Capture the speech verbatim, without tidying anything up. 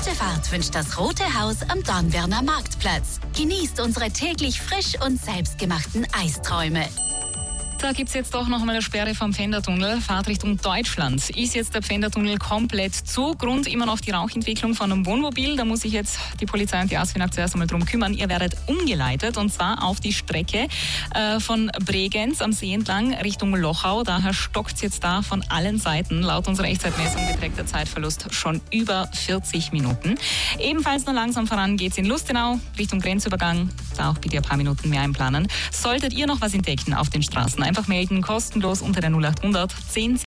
gute Fahrt wünscht das Rote Haus am Dornbirner Marktplatz. Genießt unsere täglich frisch und selbstgemachten Eisträume. Da gibt es jetzt doch noch mal eine Sperre vom Pfändertunnel. Fahrt Richtung Deutschland. Ist jetzt der Pfändertunnel komplett zu. Grund immer noch die Rauchentwicklung von einem Wohnmobil. Da muss sich jetzt die Polizei und die ASFINAG zuerst einmal drum kümmern. Ihr werdet umgeleitet und zwar auf die Strecke äh, von Bregenz am See entlang Richtung Lochau. Daher stockt es jetzt da von allen Seiten. Laut unserer Echtzeitmessung beträgt der Zeitverlust schon über vierzig Minuten. Ebenfalls nur langsam voran geht es in Lustenau Richtung Grenzübergang. Da auch bitte ein paar Minuten mehr einplanen. Solltet ihr noch was entdecken auf den Straßen, einfach melden, kostenlos unter der null acht hundert zehn